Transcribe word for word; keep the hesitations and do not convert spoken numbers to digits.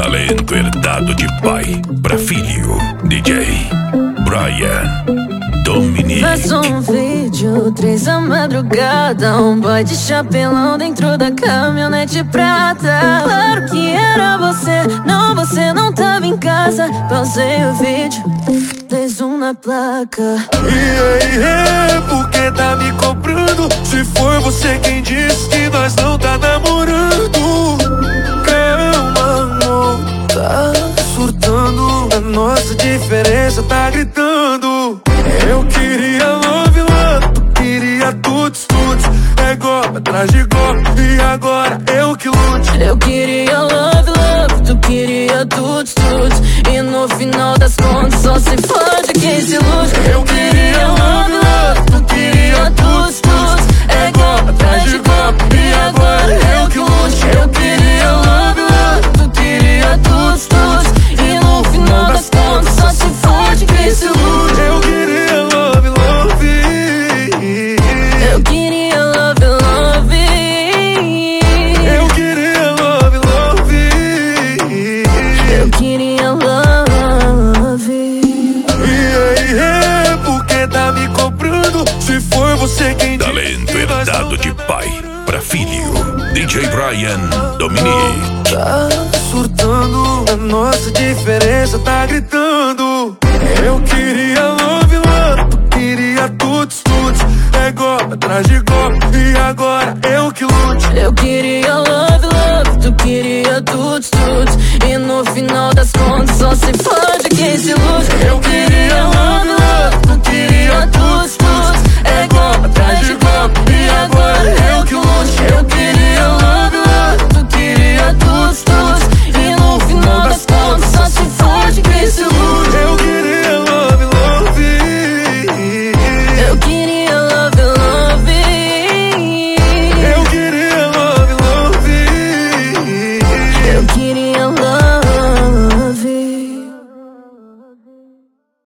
Talento herdado de pai pra filho. D J Brian Dominique. Faz um vídeo, três da madrugada, um boy de chapelão dentro da caminhonete prata. Claro que era você, não, você não tava em casa. Pausei o vídeo, fez um na placa. E aí, por que tá me cobrando? Se foi você quem disse que nós não tá namorando. Calma, amor, tá surtando. A nossa diferença tá gritando. Eu queria love, love, tu queria tuts, tuts. É golpe atrás de golpe, e agora eu que lute. Eu queria love, love, tu queria tuts, tuts. E no final das contas só se fode quem se ilude. Eu queria love, love, tu queria tuts, tuts. É golpe atrás de golpe, e agora eu que lute. Eu queria love, love, tu queria tuts, tuts. E no final das contas só se fode quem se ilude. Eu queria love, love. Eu queria love, love. Eu queria love, love. Eu queria love. E aí, por que tá me cobrando? Se foi você quem disse. Talento herdado de pai pra filho. D J Brian Dominique. Tá surtando, a nossa diferença tá gritando. Eu queria love, love, tu queria tuts, tuts. É golpe atrás de golpe, e agora eu que lute. Eu queria love, love, tu queria tudo, tudo.